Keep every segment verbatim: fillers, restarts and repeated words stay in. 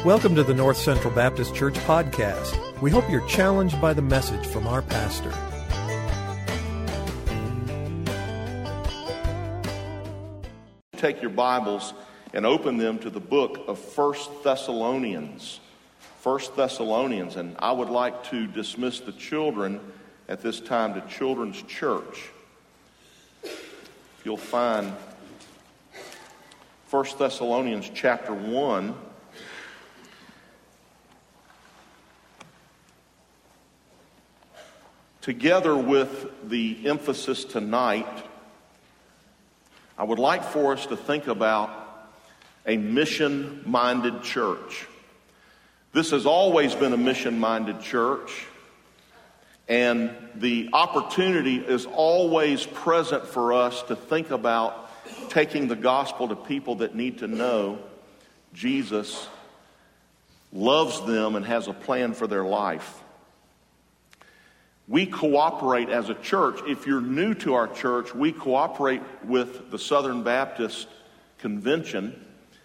Welcome to the North Central Baptist Church podcast. We hope you're challenged by the message from our pastor. Take your Bibles and open them to the book of First Thessalonians. First Thessalonians, and I would like to dismiss the children at this time to Children's Church. You'll find First Thessalonians chapter one. Together with the emphasis tonight, I would like for us to think about a mission-minded church. This has always been a mission-minded church, and the opportunity is always present for us to think about taking the gospel to people that need to know Jesus loves them and has a plan for their life. We cooperate as a church. If you're new to our church, we cooperate with the Southern Baptist Convention.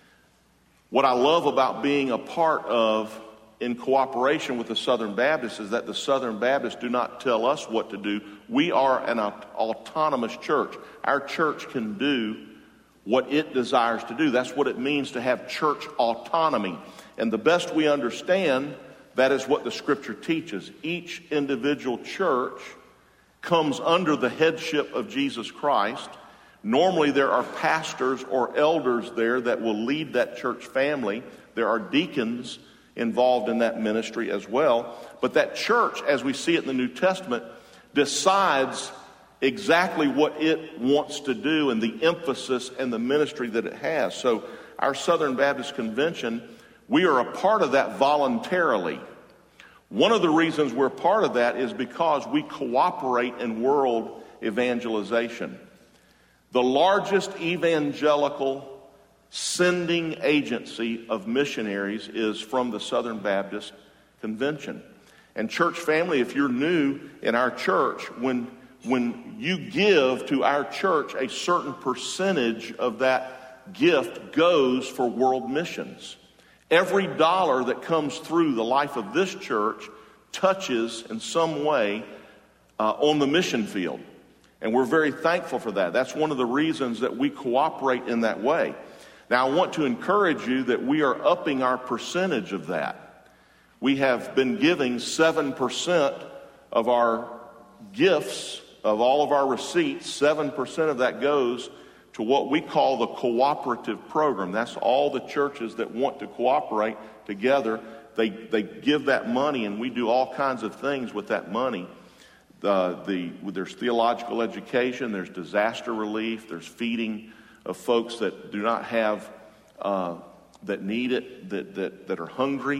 What I love about being a part of, in cooperation with the Southern Baptists, is that the Southern Baptists do not tell us what to do. We are an autonomous church. Our church can do what it desires to do. That's what it means to have church autonomy. And the best we understand, that is what the Scripture teaches. Each individual church comes under the headship of Jesus Christ. Normally there are pastors or elders there that will lead that church family. There are deacons involved in that ministry as well. But that church, as we see it in the New Testament, decides exactly what it wants to do and the emphasis and the ministry that it has. So our Southern Baptist Convention, we are a part of that voluntarily. One of the reasons we're part of that is because we cooperate in world evangelization. The largest evangelical sending agency of missionaries is from the Southern Baptist Convention. And church family, if you're new in our church, when, when you give to our church, a certain percentage of that gift goes for world missions. Every dollar that comes through the life of this church touches in some way uh, on the mission field. And we're very thankful for that. That's one of the reasons that we cooperate in that way. Now, I want to encourage you that we are upping our percentage of that. We have been giving seven percent of our gifts, of all of our receipts. seven percent of that goes to what we call the cooperative program. That's all the churches that want to cooperate together. They they give that money, and we do all kinds of things with that money. The, the, there's theological education, there's disaster relief, there's feeding of folks that do not have, uh, that need it, that, that, that are hungry.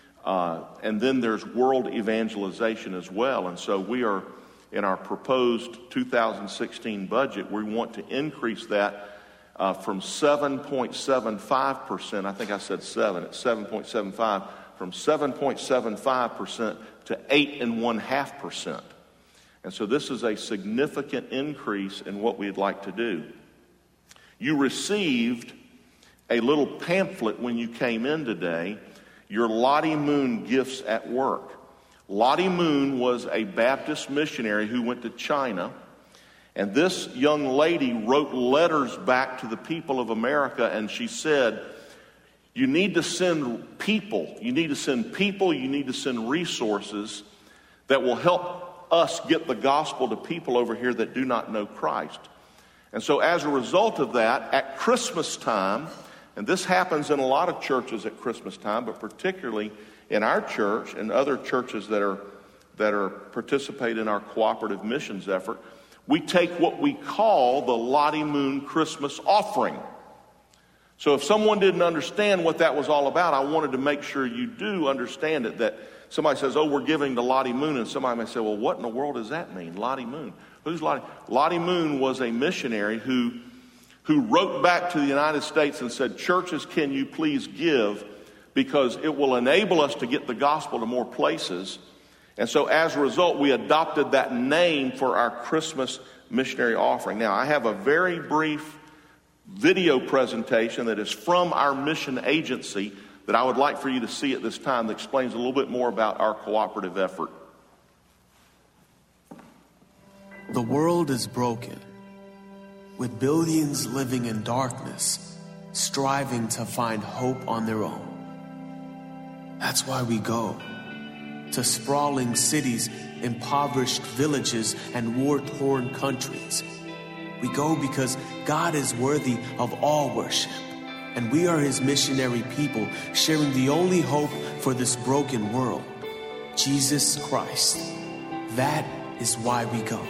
Uh, and then there's world evangelization as well. And so we are, in our proposed two thousand sixteen budget, we want to increase that uh, from seven point seven five percent. I think I said seven. It's seven point seven five. From seven point seven five percent to eight and one half percent. And so this is a significant increase in what we'd like to do. You received a little pamphlet when you came in today, your Lottie Moon Gifts at Work. Lottie Moon was a Baptist missionary who went to China, and this young lady wrote letters back to the people of America, and she said, you need to send people, you need to send people, you need to send resources that will help us get the gospel to people over here that do not know Christ. And so as a result of that, at Christmas time, and this happens in a lot of churches at Christmas time, but particularly in our church and other churches that are that are participate in our cooperative missions effort, we take what we call the Lottie Moon Christmas offering. So if someone didn't understand what that was all about, I wanted to make sure you do understand it, that somebody says, oh, we're giving to Lottie Moon, and somebody may say, well, what in the world does that mean, Lottie Moon? Who's Lottie? Lottie Moon was a missionary who, who wrote back to the United States and said, churches, can you please give, because it will enable us to get the gospel to more places. And so as a result, we adopted that name for our Christmas missionary offering. Now, I have a very brief video presentation that is from our mission agency that I would like for you to see at this time that explains a little bit more about our cooperative effort. The world is broken, with billions living in darkness, striving to find hope on their own. That's why we go to sprawling cities, impoverished villages, and war-torn countries. We go because God is worthy of all worship, and we are His missionary people, sharing the only hope for this broken world, Jesus Christ. That is why we go.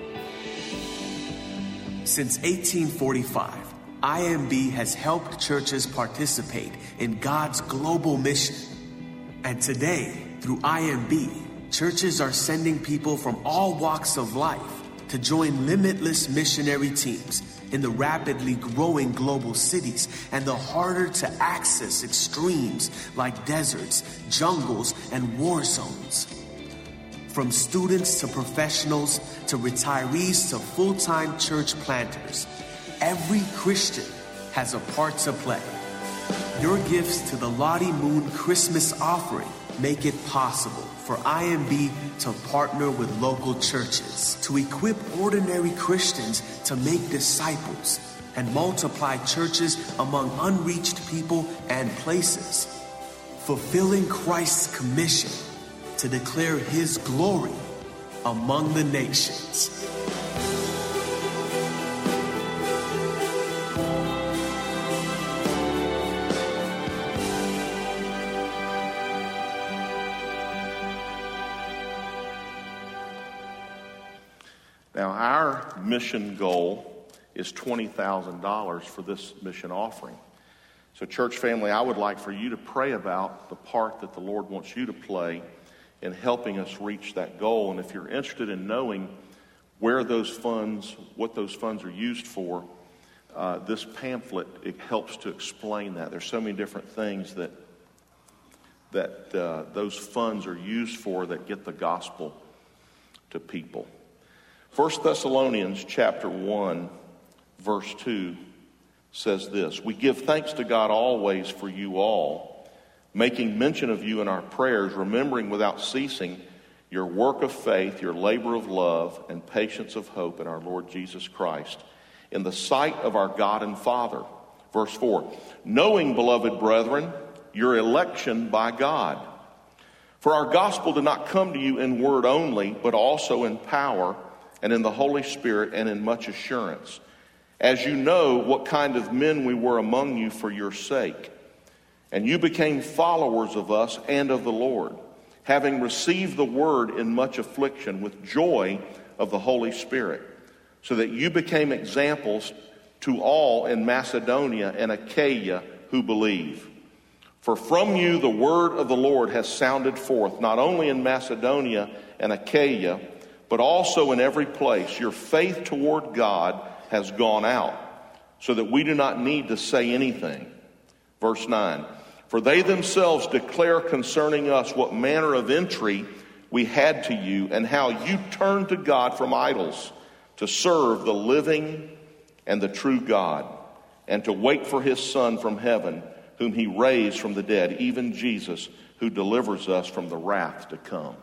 Since eighteen forty-five, I M B has helped churches participate in God's global mission. And today, through I M B, churches are sending people from all walks of life to join limitless missionary teams in the rapidly growing global cities and the harder to access extremes like deserts, jungles, and war zones. From students to professionals to retirees to full-time church planters, every Christian has a part to play. Your gifts to the Lottie Moon Christmas offering make it possible for I M B to partner with local churches to equip ordinary Christians to make disciples and multiply churches among unreached people and places, fulfilling Christ's commission to declare His glory among the nations. Now, our mission goal is twenty thousand dollars for this mission offering. So, church family, I would like for you to pray about the part that the Lord wants you to play in helping us reach that goal. And if you're interested in knowing where those funds, what those funds are used for, uh, this pamphlet, it helps to explain that. There's so many different things that that uh, those funds are used for that get the gospel to people. First Thessalonians chapter one, verse two says this: "We give thanks to God always for you all, making mention of you in our prayers, remembering without ceasing your work of faith, your labor of love, and patience of hope in our Lord Jesus Christ, in the sight of our God and Father." Verse four, "Knowing, beloved brethren, your election by God. For our gospel did not come to you in word only, but also in power and in the Holy Spirit and in much assurance, as you know what kind of men we were among you for your sake. And you became followers of us and of the Lord, having received the word in much affliction with joy of the Holy Spirit, so that you became examples to all in Macedonia and Achaia who believe. For from you the word of the Lord has sounded forth, not only in Macedonia and Achaia, but also in every place. Your faith toward God has gone out, so that we do not need to say anything." Verse nine, "For they themselves declare concerning us what manner of entry we had to you, and how you turned to God from idols to serve the living and the true God, and to wait for His Son from heaven, whom He raised from the dead, even Jesus, who delivers us from the wrath to come."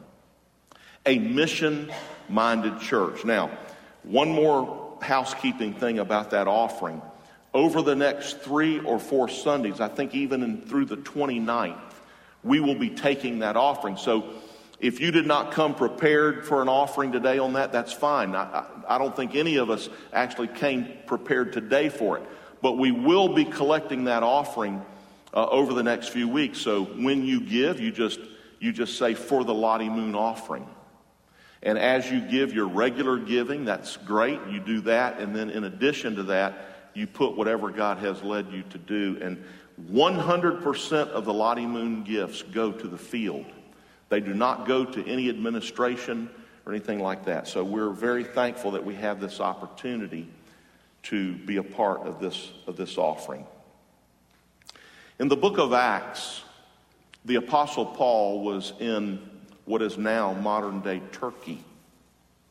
A mission-minded church. Now, one more housekeeping thing about that offering. Over the next three or four Sundays, I think even in, through the twenty-ninth, we will be taking that offering. So if you did not come prepared for an offering today on that, that's fine. I, I, I don't think any of us actually came prepared today for it. But we will be collecting that offering uh, over the next few weeks. So when you give, you just you just say, "For the Lottie Moon offering." And as you give your regular giving, that's great. You do that. And then in addition to that, you put whatever God has led you to do. And one hundred percent of the Lottie Moon gifts go to the field. They do not go to any administration or anything like that. So we're very thankful that we have this opportunity to be a part of this, of this offering. In the book of Acts, the Apostle Paul was in what is now modern-day Turkey.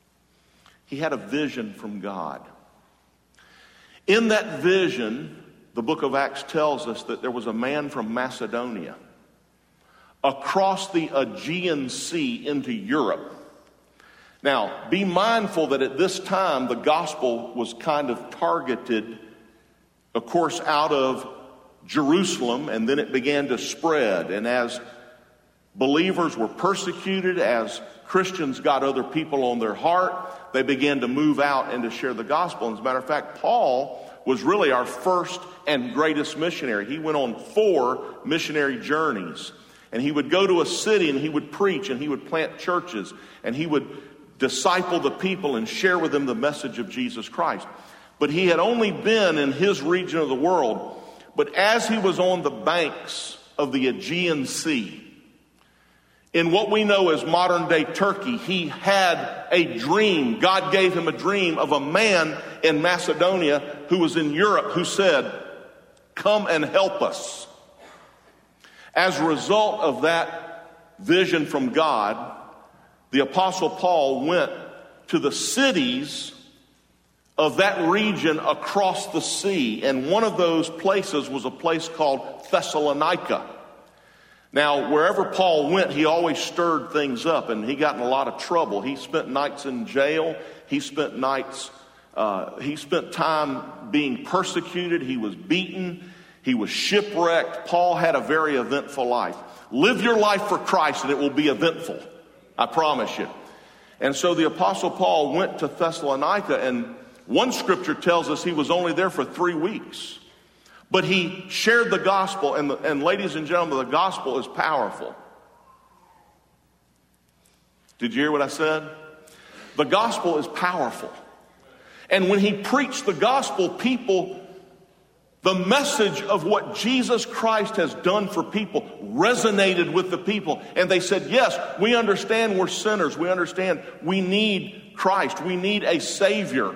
He had a vision from God. In that vision, the book of Acts tells us that there was a man from Macedonia across the Aegean Sea into Europe. Now, be mindful that at this time the gospel was kind of targeted, of course, out of Jerusalem, and then it began to spread. And as believers were persecuted, as Christians got other people on their heart, they began to move out and to share the gospel. And as a matter of fact, Paul was really our first and greatest missionary. He went on four missionary journeys. And he would go to a city and he would preach and he would plant churches and he would disciple the people and share with them the message of Jesus Christ. But he had only been in his region of the world. But as he was on the banks of the Aegean Sea, in what we know as modern day Turkey, he had a dream. God gave him a dream of a man in Macedonia who was in Europe who said, "Come and help us." As a result of that vision from God, the Apostle Paul went to the cities of that region across the sea. And one of those places was a place called Thessalonica. Now, wherever Paul went, he always stirred things up, and he got in a lot of trouble. He spent nights in jail. He spent nights, uh, he spent time being persecuted. He was beaten. He was shipwrecked. Paul had a very eventful life. Live your life for Christ, and it will be eventful. I promise you. And so the Apostle Paul went to Thessalonica, and one scripture tells us he was only there for three weeks. But he shared the gospel, and, the, and ladies and gentlemen, the gospel is powerful. Did you hear what I said? The gospel is powerful. And when he preached the gospel, people, the message of what Jesus Christ has done for people resonated with the people. And they said, yes, we understand we're sinners. We understand we need Christ. We need a Savior.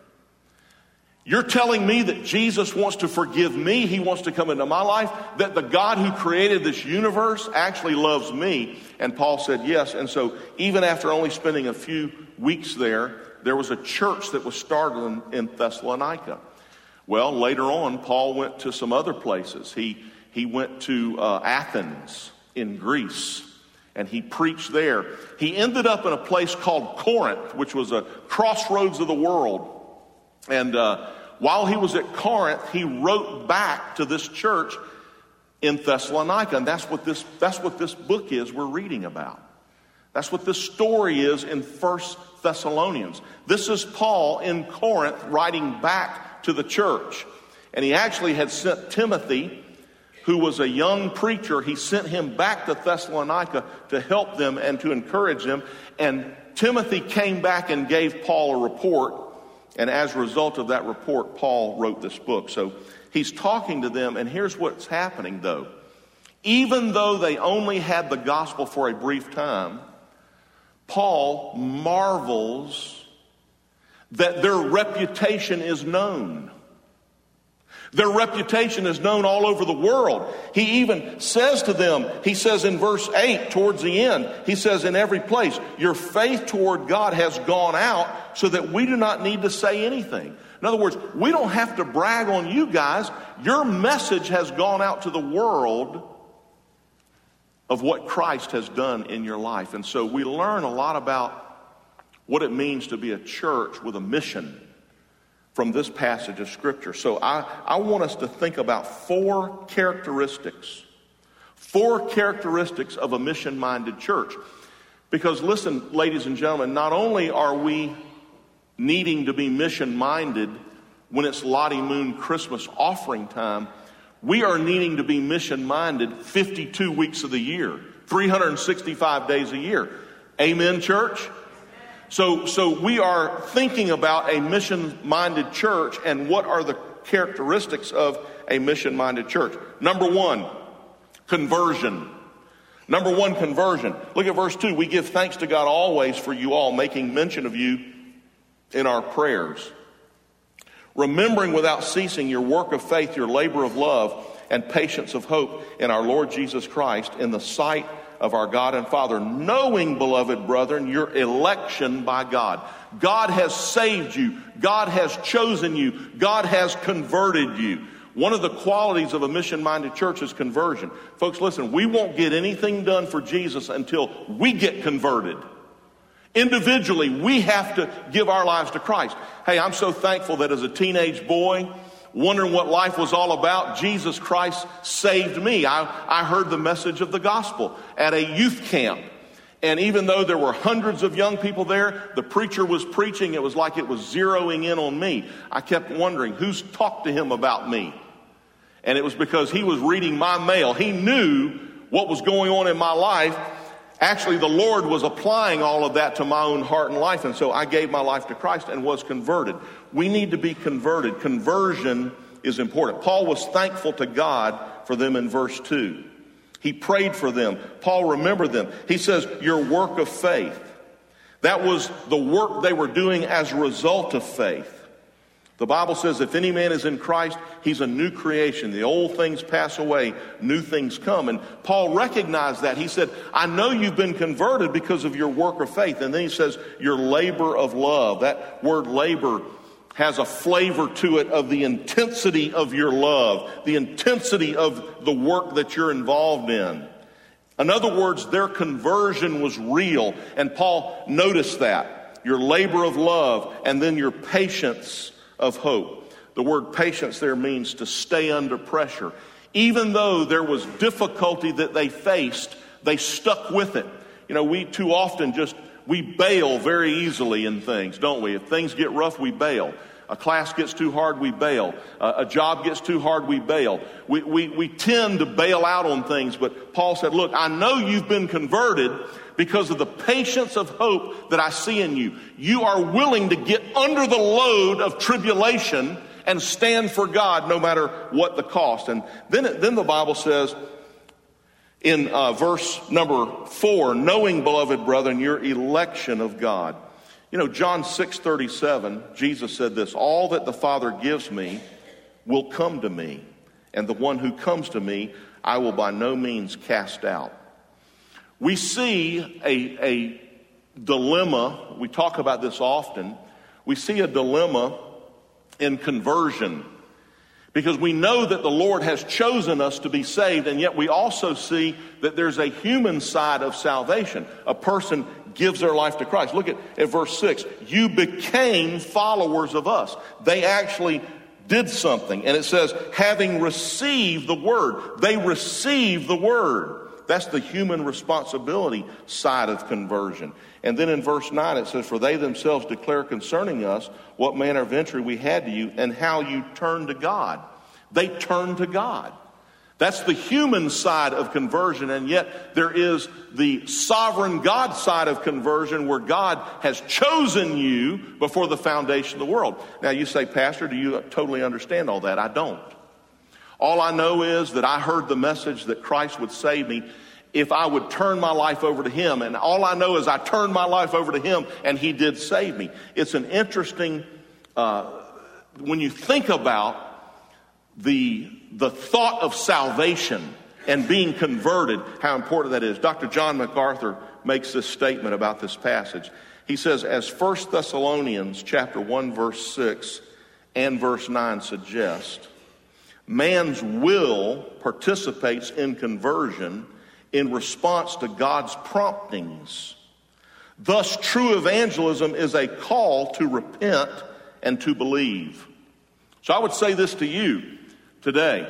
You're telling me that Jesus wants to forgive me. He wants to come into my life. That the God who created this universe actually loves me. And Paul said yes. And so even after only spending a few weeks there, there was a church that was started in, in Thessalonica. Well, later on, Paul went to some other places. He, he went to uh, Athens in Greece, and he preached there. He ended up in a place called Corinth, which was a crossroads of the world. And uh, while he was at Corinth, he wrote back to this church in Thessalonica. And that's what this, that's what this book is we're reading about. That's what this story is in First Thessalonians. This is Paul in Corinth writing back to the church. And he actually had sent Timothy, who was a young preacher. He sent him back to Thessalonica to help them and to encourage them. And Timothy came back and gave Paul a report. And as a result of that report, Paul wrote this book. So he's talking to them, and here's what's happening, though. Even though they only had the gospel for a brief time, Paul marvels that their reputation is known. Their reputation is known all over the world. He even says to them, he says in verse eight, towards the end, he says, in every place, your faith toward God has gone out so that we do not need to say anything. In other words, we don't have to brag on you guys. Your message has gone out to the world of what Christ has done in your life. And so we learn a lot about what it means to be a church with a mission from this passage of Scripture. So I, I want us to think about four characteristics, four characteristics of a mission-minded church. Because listen, ladies and gentlemen, not only are we needing to be mission-minded when it's Lottie Moon Christmas offering time, we are needing to be mission-minded fifty-two weeks of the year, three hundred sixty-five days a year. Amen, church? So, so we are thinking about a mission-minded church, and what are the characteristics of a mission-minded church? Number one, conversion. Number one, conversion. Look at verse two. We give thanks to God always for you all, making mention of you in our prayers, remembering without ceasing your work of faith, your labor of love, and patience of hope in our Lord Jesus Christ, in the sight of our God and Father, knowing, beloved brethren, your election by God. God has saved you. God has chosen you. God has converted you. One of the qualities of a mission-minded church is conversion. Folks, listen, we won't get anything done for Jesus until we get converted. Individually, we have to give our lives to Christ. Hey, I'm so thankful that as a teenage boy, wondering what life was all about, Jesus Christ saved me. I, I heard the message of the gospel at a youth camp. And even though there were hundreds of young people there, the preacher was preaching. It was like it was zeroing in on me. I kept wondering, who's talked to him about me? And it was because he was reading my mail. He knew what was going on in my life. Actually, the Lord was applying all of that to my own heart and life. And so I gave my life to Christ and was converted. We need to be converted. Conversion is important. Paul was thankful to God for them in verse two. He prayed for them. Paul remembered them. He says, your work of faith. That was the work they were doing as a result of faith. The Bible says if any man is in Christ, he's a new creation. The old things pass away, new things come. And Paul recognized that. He said, I know you've been converted because of your work of faith. And then he says, your labor of love. That word labor has a flavor to it of the intensity of your love, the intensity of the work that you're involved in. In other words, their conversion was real. And Paul noticed that. Your labor of love and then your patience of hope. The word patience there means to stay under pressure. Even though there was difficulty that they faced, they stuck with it. You know, we too often just, we bail very easily in things, don't we? If things get rough, we bail. A class gets too hard, we bail. Uh, a job gets too hard, we bail. We, we, we tend to bail out on things, but Paul said, look, I know you've been converted because of the patience of hope that I see in you. You are willing to get under the load of tribulation and stand for God no matter what the cost. And then, then the Bible says in uh, verse number four, knowing, beloved brethren, your election of God. You know, John six thirty-seven, Jesus said this, all that the Father gives me will come to me, and the one who comes to me I will by no means cast out. We see a, a dilemma, we talk about this often, we see a dilemma in conversion because we know that the Lord has chosen us to be saved, and yet we also see that there's a human side of salvation. A person gives their life to Christ. Look at, at verse six. You became followers of us. They actually did something. And it says, having received the word. They received the word. That's the human responsibility side of conversion. And then in verse nine it says, for they themselves declare concerning us what manner of entry we had to you and how you turned to God. They turned to God. That's the human side of conversion, and yet there is the sovereign God side of conversion where God has chosen you before the foundation of the world. Now you say, Pastor, do you totally understand all that? I don't. All I know is that I heard the message that Christ would save me if I would turn my life over to him. And all I know is I turned my life over to him and he did save me. It's an interesting, uh, when you think about the, the thought of salvation and being converted, how important that is. Doctor John MacArthur makes this statement about this passage. He says, as First Thessalonians chapter one verse six and verse nine suggest, man's will participates in conversion in response to God's promptings. Thus, true evangelism is a call to repent and to believe. So I would say this to you today.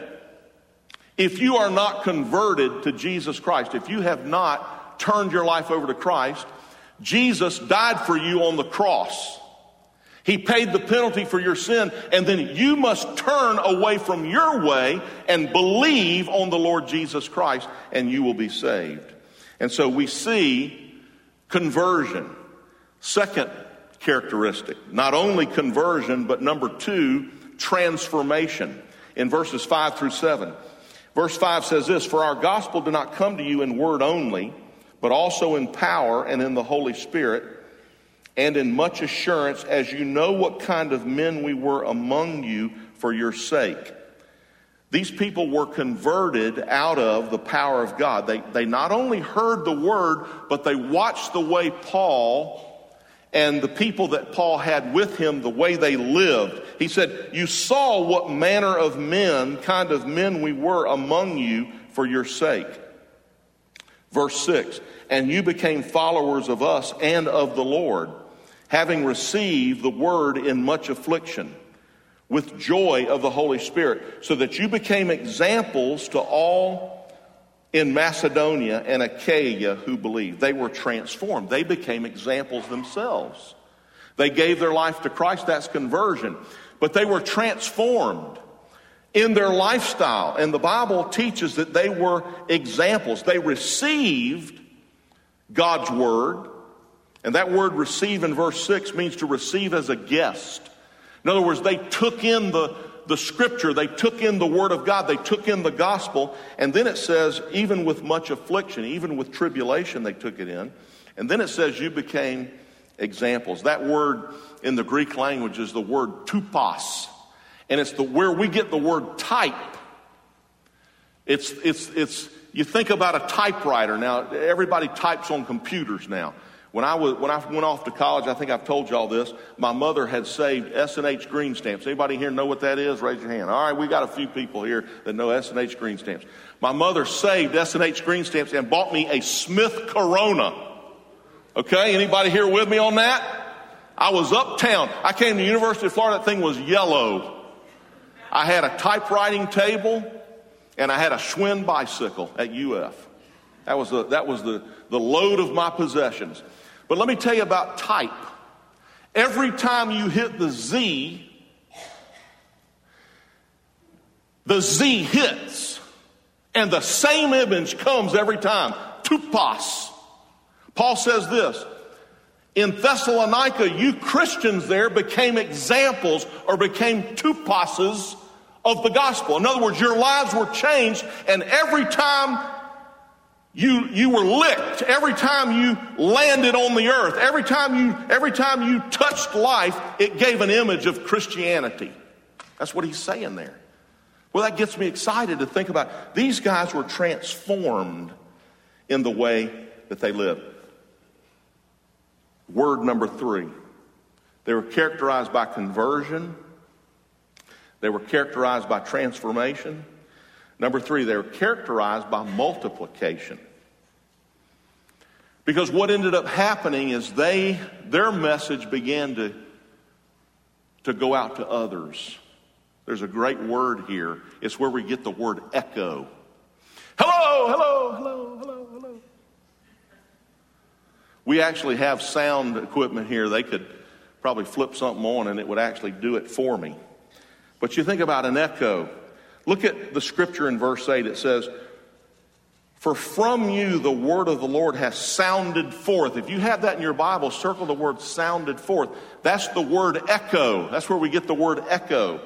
If you are not converted to Jesus Christ, if you have not turned your life over to Christ, Jesus died for you on the cross. He paid the penalty for your sin, and then you must turn away from your way and believe on the Lord Jesus Christ, and you will be saved. And so we see conversion. Second characteristic, not only conversion, but number two, transformation. In verses five through seven. Verse five says this, for our gospel did not come to you in word only, but also in power and in the Holy Spirit, and in much assurance, as you know what kind of men we were among you for your sake. These people were converted out of the power of God. They, they not only heard the word, but they watched the way Paul and the people that Paul had with him, the way they lived. He said, you saw what manner of men, kind of men we were among you for your sake. Verse six, and you became followers of us and of the Lord, having received the word in much affliction, with joy of the Holy Spirit, so that you became examples to all in Macedonia and Achaia who believed. They were transformed. They became examples themselves. They gave their life to Christ. That's conversion. But they were transformed in their lifestyle. And the Bible teaches that they were examples. They received God's word. And that word receive in verse six means to receive as a guest. In other words, they took in the, the scripture, they took in the word of God, they took in the gospel, and then it says, even with much affliction, even with tribulation, they took it in. And then it says, you became examples. That word in the Greek language is the word tupos, and it's the where we get the word type. It's, it's, it's, you think about a typewriter. Now, everybody types on computers now. When I, was, when I went off to college, I think I've told you all this, my mother had saved S and H green stamps. Anybody here know what that is? Raise your hand. All right, we got a few people here that know S and H green stamps. My mother saved S and H green stamps and bought me a Smith Corona. Okay, anybody here with me on that? I was uptown. I came to the University of Florida. That thing was yellow. I had a typewriting table, and I had a Schwinn bicycle at U F. That was the, that was the, the load of my possessions. But let me tell you about type. Every time you hit the Z, the Z hits, and the same image comes every time. Tupos. Paul says this, in Thessalonica, you Christians there became examples or became tuposes of the gospel. In other words, your lives were changed, and every time You, you were licked, every time you landed on the earth, every time you, every time you touched life, it gave an image of Christianity. That's what he's saying there. Well, that gets me excited to think about these guys were transformed in the way that they lived. Word number three. They were characterized by conversion. They were characterized by transformation. Number three, they were characterized by multiplication. Because what ended up happening is they, their message began to, to go out to others. There's a great word here. It's where we get the word echo. Hello, hello, hello, hello, hello. We actually have sound equipment here. They could probably flip something on and it would actually do it for me. But you think about an echo. Look at the scripture in verse eight. It says, for from you the word of the Lord has sounded forth. If you have that in your Bible, circle the word sounded forth. That's the word echo. That's where we get the word echo.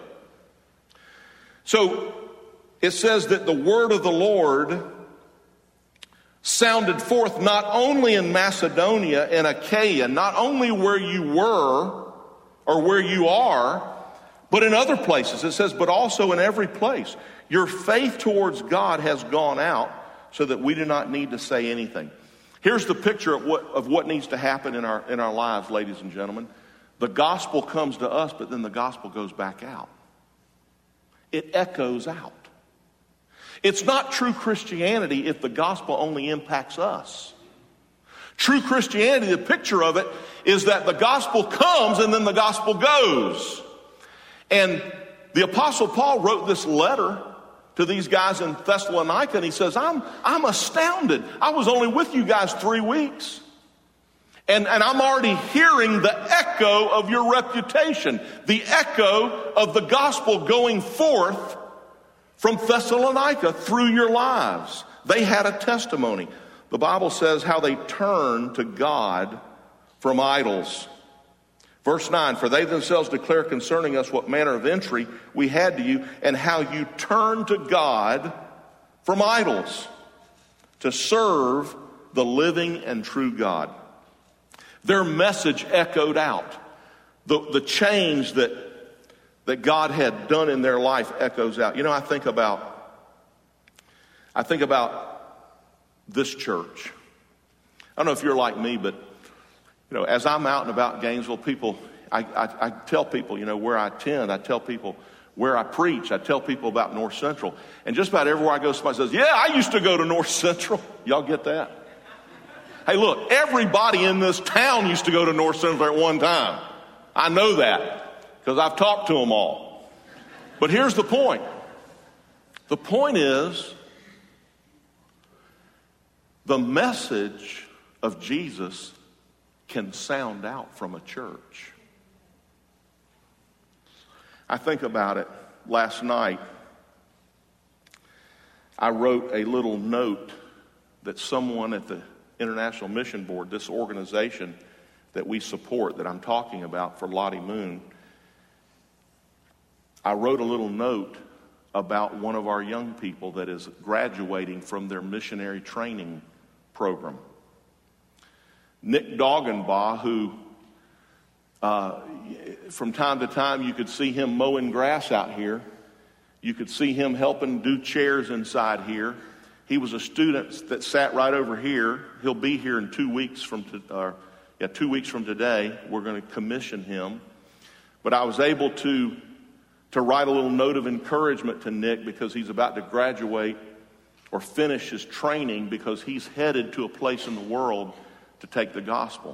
So it says that the word of the Lord sounded forth not only in Macedonia and Achaia, not only where you were or where you are, but in other places. It says, but also in every place. Your faith towards God has gone out so that we do not need to say anything. Here's the picture of what, of what needs to happen in our, in our lives, ladies and gentlemen. The gospel comes to us, but then the gospel goes back out. It echoes out. It's not true Christianity if the gospel only impacts us. True Christianity, the picture of it, is that the gospel comes and then the gospel goes. And the Apostle Paul wrote this letter to these guys in Thessalonica, and he says, I'm, I'm astounded. I was only with you guys three weeks. And, and I'm already hearing the echo of your reputation, the echo of the gospel going forth from Thessalonica through your lives. They had a testimony. The Bible says how they turned to God from idols. Verse nine, for they themselves declare concerning us what manner of entry we had to you, and how you turned to God from idols to serve the living and true God. Their message echoed out. The, the change that, that God had done in their life echoes out. You know, I think about, I think about this church. I don't know if you're like me, but You know, as I'm out and about Gainesville, people, I, I, I tell people, you know, where I attend, I tell people where I preach, I tell people about North Central. And just about everywhere I go, somebody says, yeah, I used to go to North Central. Y'all get that? Hey, look, everybody in this town used to go to North Central at one time. I know that because I've talked to them all. But here's the point. The point is, the message of Jesus can sound out from a church. I think about it. Last night, I wrote a little note that someone at the International Mission Board, this organization that we support, that I'm talking about for Lottie Moon, I wrote a little note about one of our young people that is graduating from their missionary training program. Nick Doggenbaugh, who uh, from time to time you could see him mowing grass out here. You could see him helping do chairs inside here. He was a student that sat right over here. He'll be here in two weeks from to, uh, yeah, two weeks from today. We're going to commission him. But I was able to to write a little note of encouragement to Nick because he's about to graduate or finish his training because he's headed to a place in the world to take the gospel.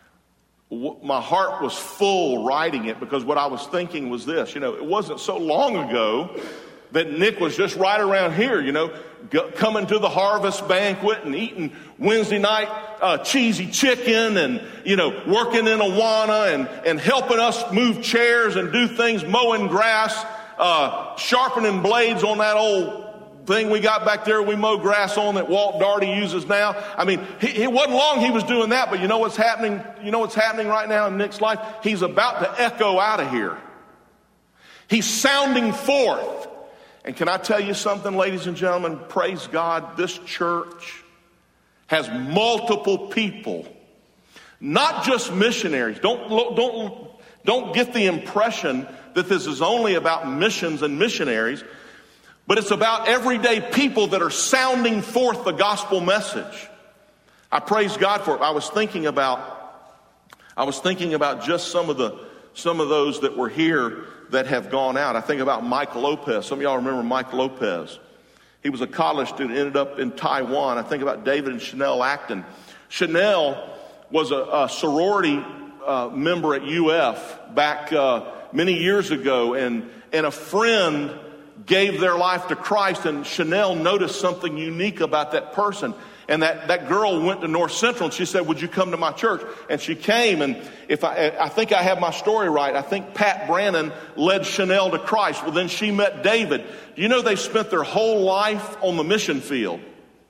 My heart was full writing it because what I was thinking was this, you know, it wasn't so long ago that Nick was just right around here, you know, go, coming to the harvest banquet and eating Wednesday night uh, cheesy chicken and, you know, working in Awana and, and helping us move chairs and do things, mowing grass, uh, sharpening blades on that old thing we got back there we mow grass on that Walt Darty uses now. I mean, he, it wasn't long he was doing that, but you know what's happening? You know what's happening right now in Nick's life? He's about to echo out of here. He's sounding forth. And can I tell you something, ladies and gentlemen? Praise God, this church has multiple people, not just missionaries. Don't, don't, don't get the impression that this is only about missions and missionaries, but it's about everyday people that are sounding forth the gospel message. I praise God for it. I was thinking about, I was thinking about just some of the, some of those that were here that have gone out. I think about Mike Lopez. Some of y'all remember Mike Lopez. He was a college student, ended up in Taiwan. I think about David and Chanel Acton. Chanel was a, a sorority uh, member at U F back uh, many years ago, and, and a friend gave their life to Christ, and Chanel noticed something unique about that person. And that, that girl went to North Central and she said, would you come to my church? And she came, and if I, I think I have my story right. I think Pat Brannon led Chanel to Christ. Well, then she met David. Do you know they spent their whole life on the mission field?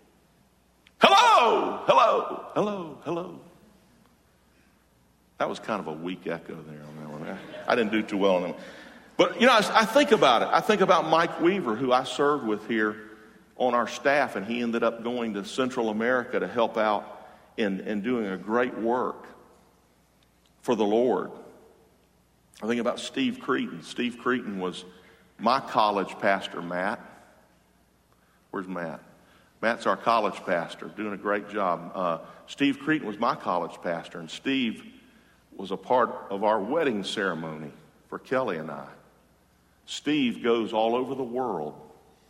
Hello, hello, hello, hello. That was kind of a weak echo there on that one. I, I didn't do too well on that one. But, you know, I, I think about it. I think about Mike Weaver, who I served with here on our staff, and he ended up going to Central America to help out in, in doing a great work for the Lord. I think about Steve Cretin. Steve Cretin was my college pastor, Matt. Where's Matt? Matt's our college pastor, doing a great job. Uh, Steve Cretin was my college pastor, and Steve was a part of our wedding ceremony for Kelly and I. Steve goes all over the world.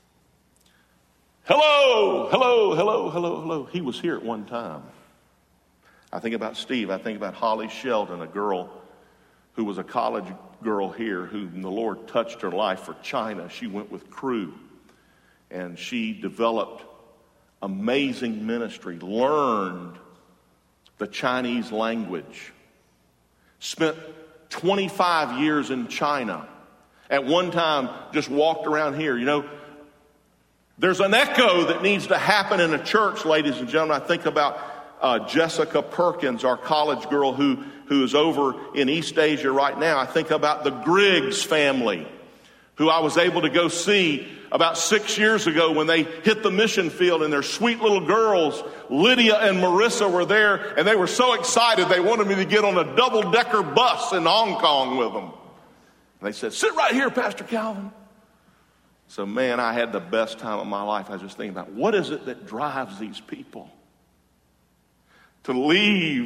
Hello, hello, hello, hello, hello. He was here at one time. I think about Steve. I think about Holly Sheldon, a girl who was a college girl here who the Lord touched her life for China. She went with Cru, and she developed amazing ministry, learned the Chinese language, spent twenty-five years in China. At one time, just walked around here, you know. There's an echo that needs to happen in a church, ladies and gentlemen. I think about uh, Jessica Perkins, our college girl who, who is over in East Asia right now. I think about the Griggs family, who I was able to go see about six years ago when they hit the mission field, and their sweet little girls, Lydia and Marissa, were there, and they were so excited they wanted me to get on a double-decker bus in Hong Kong with them. And they said, sit right here, Pastor Calvin. So, man, I had the best time of my life. I was just thinking about, what is it that drives these people to leave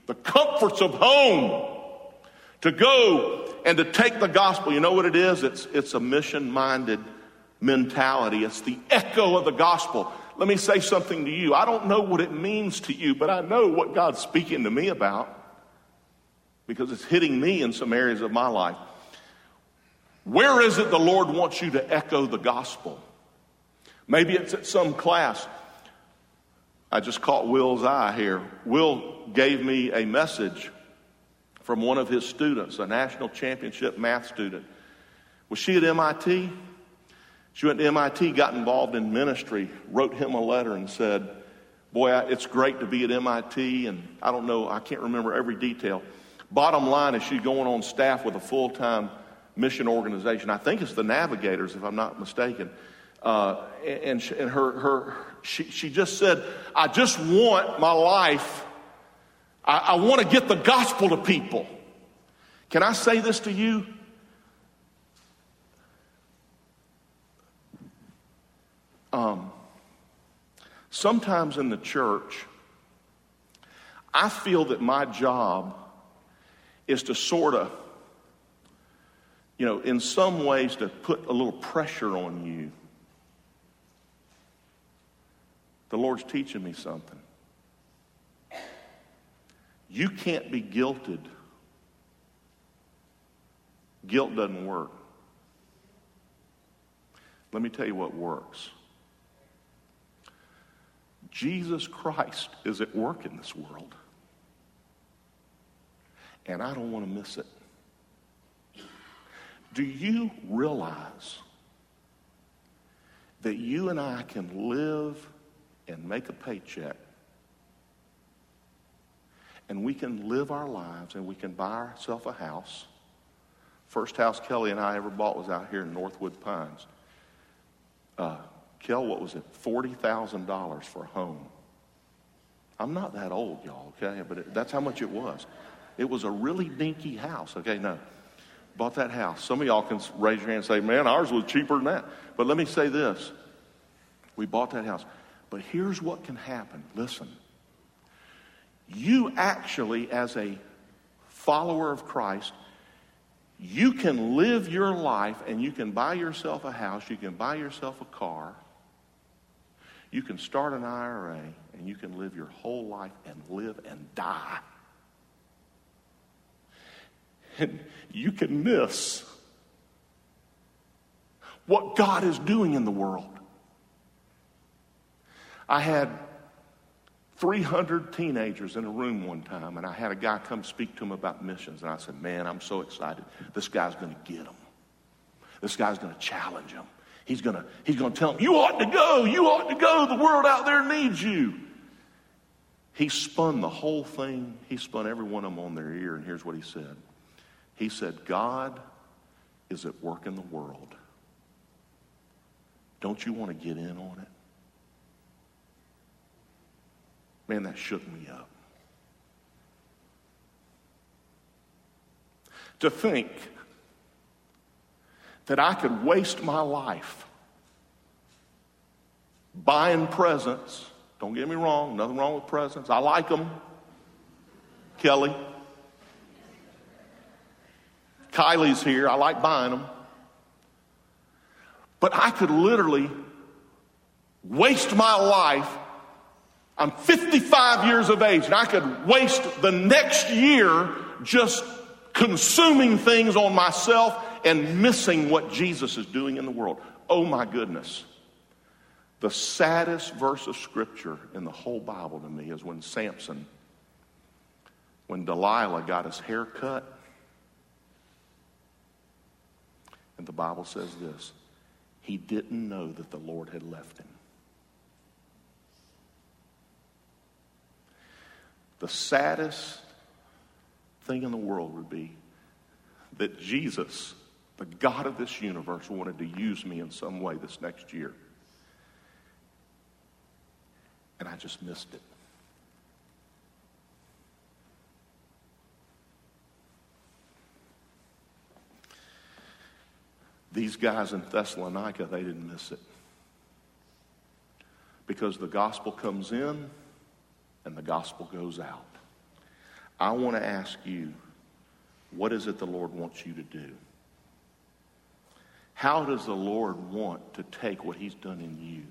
the comforts of home, to go and to take the gospel. You know what it is? It's, it's a mission-minded mentality. It's the echo of the gospel. Let me say something to you. I don't know what it means to you, but I know what God's speaking to me about because it's hitting me in some areas of my life. Where is it the Lord wants you to echo the gospel? Maybe it's at some class. I just caught Will's eye here. Will gave me a message from one of his students, a national championship math student. Was she at M I T? She went to M I T, got involved in ministry, wrote him a letter and said, boy, it's great to be at M I T, and I don't know, I can't remember every detail. Bottom line is she's going on staff with a full-time mission organization. I think it's the Navigators, if I'm not mistaken. Uh, and she, and her, her she, she just said, I just want my life, I, I want to get the gospel to people. Can I say this to you? Um, sometimes in the church, I feel that my job is to sort of, you know, in some ways to put a little pressure on you. The Lord's teaching me something. You can't be guilted. Guilt doesn't work. Let me tell you what works. Jesus Christ is at work in this world. And I don't want to miss it. Do you realize that you and I can live and make a paycheck, and we can live our lives and we can buy ourselves a house? First house Kelly and I ever bought was out here in Northwood Pines. Uh, Kel, what was it? forty thousand dollars for a home. I'm not that old, y'all, okay? But it, that's how much it was. It was a really dinky house, okay? No. Bought that house. Some of y'all can raise your hand and say, man, ours was cheaper than that. But let me say this. We bought that house. But here's what can happen. Listen. You actually, as a follower of Christ, you can live your life and you can buy yourself a house, you can buy yourself a car, you can start an I R A, and you can live your whole life and live and die. And you can miss what God is doing in the world. I had three hundred teenagers in a room one time, and I had a guy come speak to them about missions. And I said, man, I'm so excited. This guy's going to get them. This guy's going to challenge them. He's going to, he's going to tell them, you ought to go. You ought to go. The world out there needs you. He spun the whole thing. He spun every one of them on their ear, and here's what he said. He said, God is at work in the world. Don't you want to get in on it? Man, that shook me up. To think that I could waste my life buying presents. Don't get me wrong, nothing wrong with presents. I like them. Kelly. Kylie's here. I like buying them. But I could literally waste my life. I'm fifty-five years of age, and I could waste the next year just consuming things on myself and missing what Jesus is doing in the world. Oh my goodness. The saddest verse of Scripture in the whole Bible to me is when Samson, when Delilah got his hair cut. And the Bible says this, he didn't know that the Lord had left him. The saddest thing in the world would be that Jesus, the God of this universe, wanted to use me in some way this next year. And I just missed it. These guys in Thessalonica, they didn't miss it. Because the gospel comes in and the gospel goes out. I want to ask you, what is it the Lord wants you to do? How does the Lord want to take what he's done in you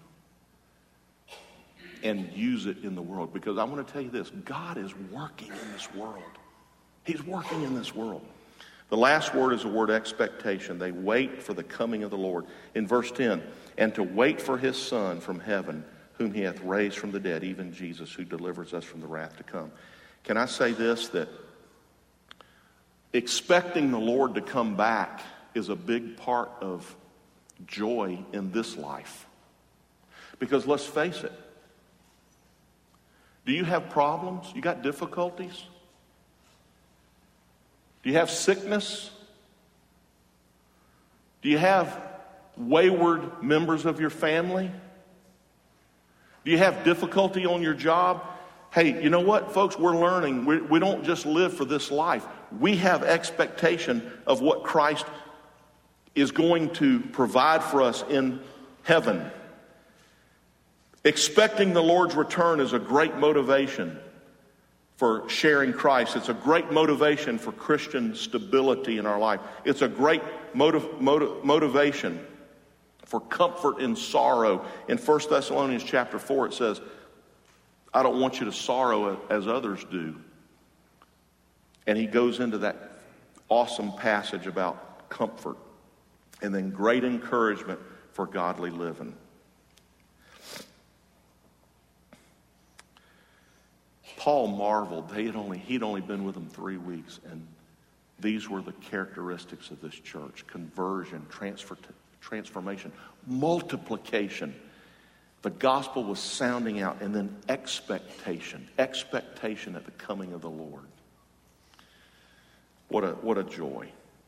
and use it in the world? Because I want to tell you this, God is working in this world. He's working in this world. The last word is the word expectation. They wait for the coming of the Lord. In verse ten, and to wait for his Son from heaven, whom he hath raised from the dead, even Jesus, who delivers us from the wrath to come. Can I say this, that expecting the Lord to come back is a big part of joy in this life. Because let's face it, do you have problems? You got difficulties? Do you have sickness? Do you have wayward members of your family? Do you have difficulty on your job? Hey, you know what, folks? We're learning. We, we don't just live for this life. We have expectation of what Christ is going to provide for us in heaven. Expecting the Lord's return is a great motivation for sharing Christ. It's a great motivation for Christian stability in our life. It's a great motiv- motiv- motivation for comfort in sorrow. In First Thessalonians chapter four, it says, I don't want you to sorrow as others do. And he goes into that awesome passage about comfort and then great encouragement for godly living. Paul marveled. They had only, he'd only been with them three weeks, and these were the characteristics of this church: conversion, transfer, transformation, multiplication. The gospel was sounding out, and then expectation. Expectation at the coming of the Lord. What a, what a joy.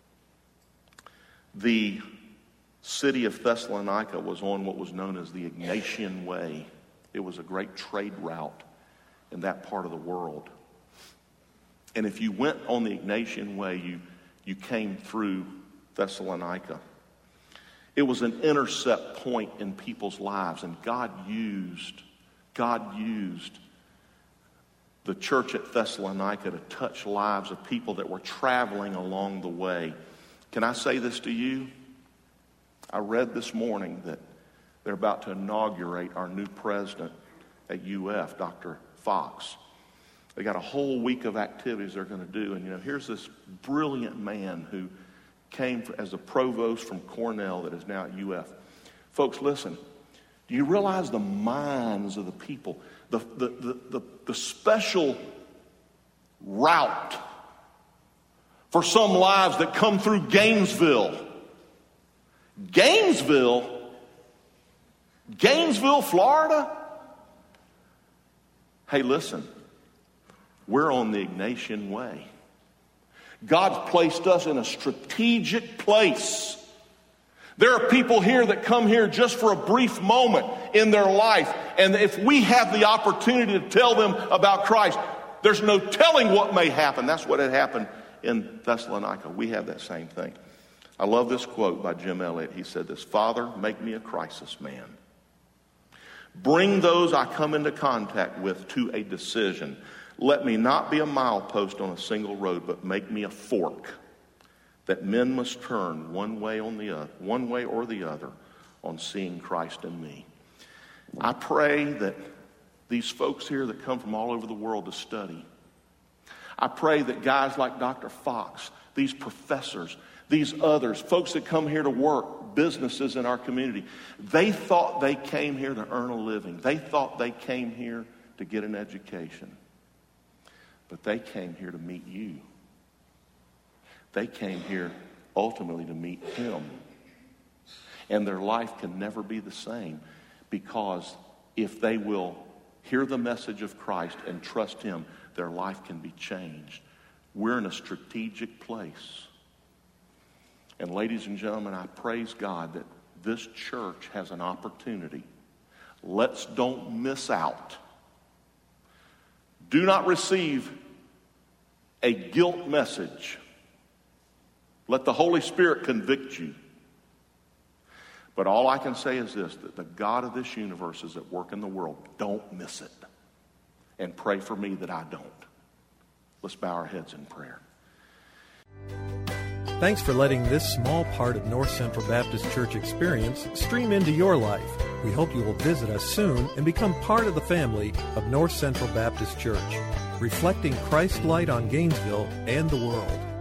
The city of Thessalonica was on what was known as the Egnatian Way. It was a great trade route in that part of the world. And if you went on the Egnatian Way, you, you came through Thessalonica. It was an intercept point in people's lives, and God used, God used the church at Thessalonica to touch lives of people that were traveling along the way. Can I say this to you? I read this morning that they're about to inaugurate our new president at U F, Doctor Fox. They got a whole week of activities they're going to do. And, you know, here's this brilliant man who came as a provost from Cornell that is now at U F. Folks, listen. Do you realize the minds of the people? The, the, the, the, the special route for some lives that come through Gainesville. Gainesville? Gainesville, Florida? Hey, listen, we're on the Ignatian Way. God's placed us in a strategic place. There are people here that come here just for a brief moment in their life, and if we have the opportunity to tell them about Christ, there's no telling what may happen. That's what had happened in Thessalonica. We have that same thing. I love this quote by Jim Elliot. He said this: Father, make me a crisis man. Bring those I come into contact with to a decision. Let me not be a milepost on a single road, but make me a fork that men must turn one way on the other, one way or the other, on seeing Christ in me. I pray that these folks here that come from all over the world to study, I pray that guys like Doctor Fox, these professors, these others, folks that come here to work, businesses in our community, they thought they came here to earn a living. They thought they came here to get an education. But they came here to meet you. They came here ultimately to meet him. And their life can never be the same, because if they will hear the message of Christ and trust him, their life can be changed. We're in a strategic place. And ladies and gentlemen, I praise God that this church has an opportunity. Let's don't miss out. Do not receive a guilt message. Let the Holy Spirit convict you. But all I can say is this, that the God of this universe is at work in the world. Don't miss it. And pray for me that I don't. Let's bow our heads in prayer. Thanks for letting this small part of North Central Baptist Church experience stream into your life. We hope you will visit us soon and become part of the family of North Central Baptist Church, reflecting Christ's light on Gainesville and the world.